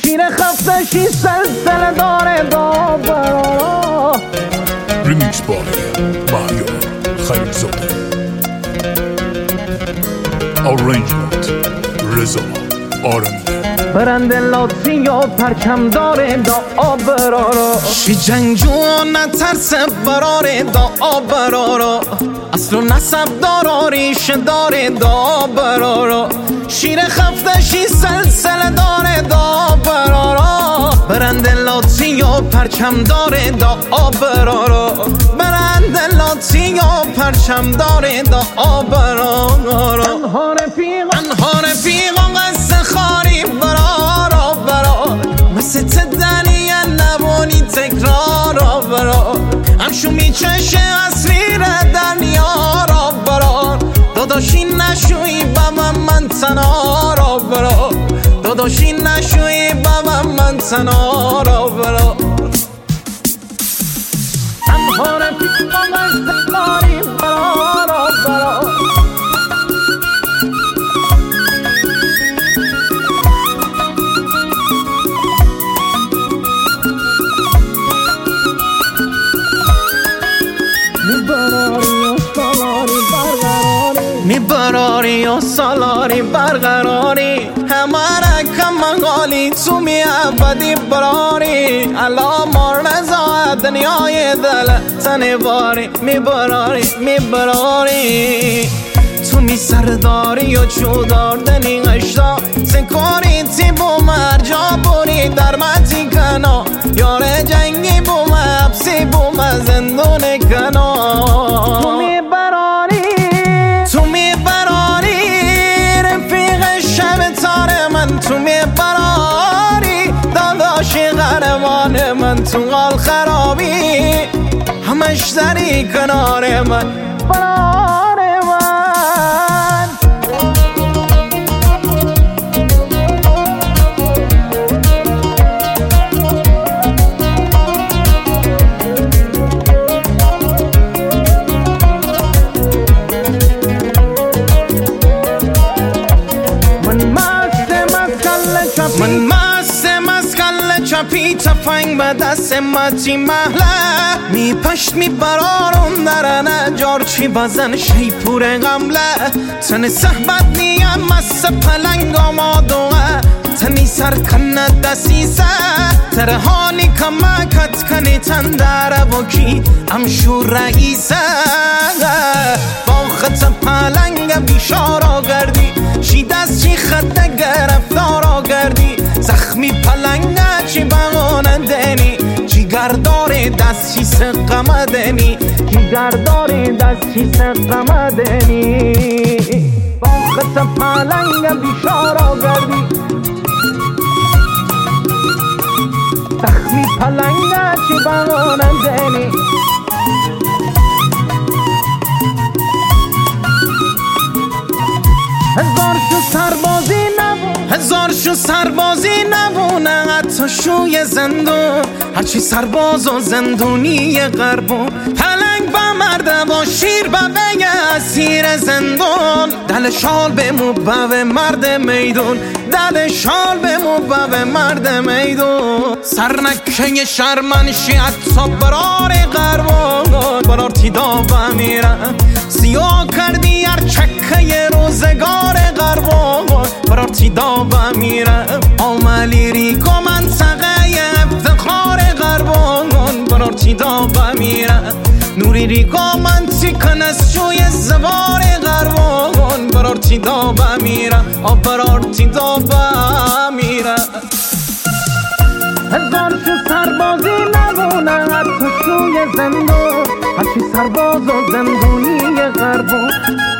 شیر خفتشی سلسله داره دابرارا. ریمیکس بای مهیار خلیلزاده. آرنجمنت رضا آرمیده. برنده لاتزیو پرچم داره دا آبرارا. شی جنگجو نترس براره دا آبرارا. اصل و نسب دارا ریشه داره دا آبرارا. شیر خفتشی سلسله داره دا آبرارا. برنده لاتزیو پرچم داره دا آبرارا. برنده لاتزیو پرچم داره دا آبرارا. انها رفیقا قصه خاری برارا برار. مثل تدنی نبانی تکرارا برار. همشو میچشه اصلی دنیارا برار. داداشی نشوی بابا من تنارا برار. داداشی نشوی بابا من تنارا برار. انها رفیقا قصه خاری برارا برار. میبراری و سالاری برقراری. همه کمالی تو می ابدی براری. الا مرنزا دنیای دل تنباری. میبراری تو می سرداری و چودار دنی غشتا. سکاری تی بو مرجا بوری در متی کنا. یار جنگی بو حبسی بو زندون کنا. تو میبراری رفیق شب تار من. تو میبراری داداشی قهرمان من. تو قال خرابی همش داری کنار من. برار من مست مسکل چپی تفنگ به دست متی محله. می پشت می برارم درنه جارچی بزن شیپور غمله. تن صحبت نیم مست پلنگ آمادوه. تنی سر کنه دسیسه تر حالی کمکت کنی تن در بکی امشو رئیسه. با خط پلنگ بیشارا گردی. شی دست چی خط گرفتارا گردی. زخمی پلنگ چی بغانه دنی. جیگردار دست چی سقمه دنی. جیگردار دست چی سقمه دنی. با خط پلنگ بیشارا گردی. زخمی پلنگ چی بغانه دنی. هزار شو سربازی نبونه حتی شوی زندون. هرچی سرباز و زندونی غربون. پلنگ با مرده با شیر ببه اسیر زندون. دل شال به مبوه مرد میدون. دل شال به مبوه مرد میدون. سرنکه شرمنشی حتی برار غربون. برار تیدا بمیره سیاه کردی هر چکه روزگار غربون. برار تیدا بمیره آملی ریکو منطقه افتخار غربون. برار تیدا بمیره نوری ریکو منطقه نسجوی زوار غربون. برار تیدا بمیره برار تیدا بمیره. هزار شو سربازی نبونه حتی شوی زندون. هرچی سرباز و زندونی غربون.